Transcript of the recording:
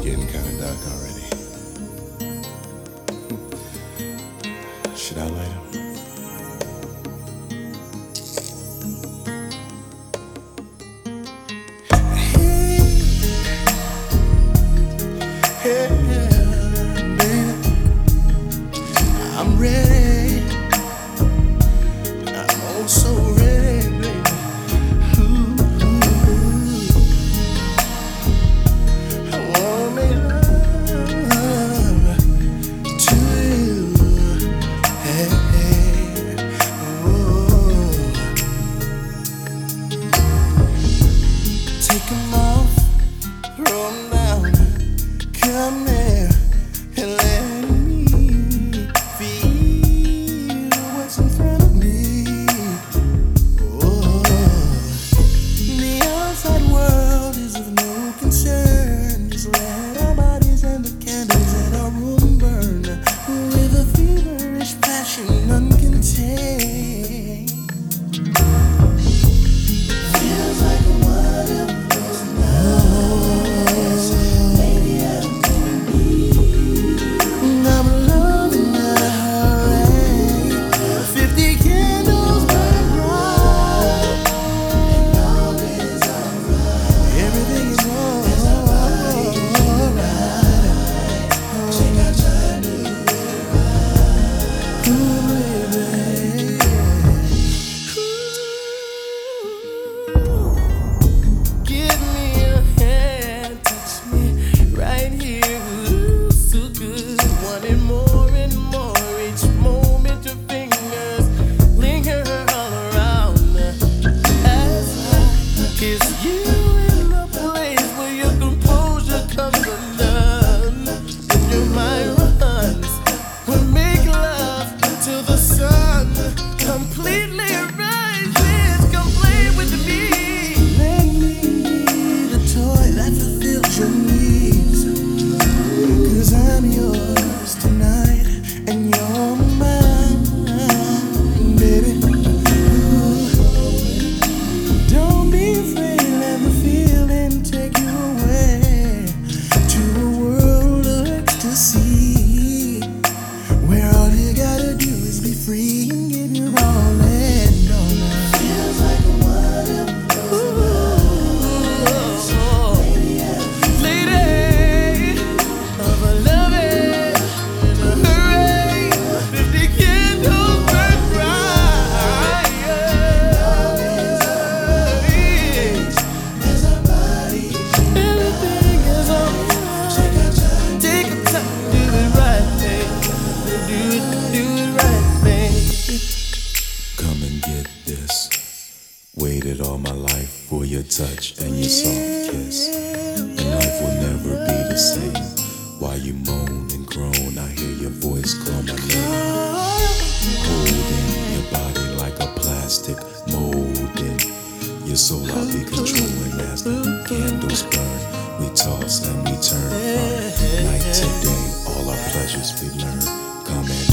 getting kind of dark already. Should I light him? Hey, baby, I'm ready. I'm oh so ready, baby. Ooh, I wanna make love to you. Hey, oh. Take 'em off, throw 'em down. Come here and let me feel what's in front of me. Oh, the outside world is of no concern. Just let our bodies and the candles in our room burn with a feverish passion uncontained. Feels like one of those nights. Maybe I'm loving the rain. 50 candles burn bright, and all is alright. Everything is alright. Take our time to get right. Ooh, baby. Ooh. Give me your hand, touch me right here. Ooh, so good. Wanting more and more. Each moment your fingers linger all around as I kiss you in the place where your composure comes undone. And your mind runs. We make love till the sun completely rises. Come play with me. Let me be the toy that fulfills your needs. 'Cause I'm yours tonight and you're mine, baby. Ooh. Don't be afraid, let the feeling take you away to a world of ecstasy, where all you gotta do is be free and give your all and all night. Feels like one of those nights. Lady of a loving in a hurry, 50 candles burn bright. As our body, everything is alright. Take our time, do it right, babe. Do it right, babe. Come and get this. Waited all my life for your touch and your soft kiss. And life will never be the same. While you moan and groan, I hear your voice call my name. Holding your body like a plastic molding your soul. I'll be controlling as the candles burn. We toss and we turn from night to day. All our pleasures we learn. Come and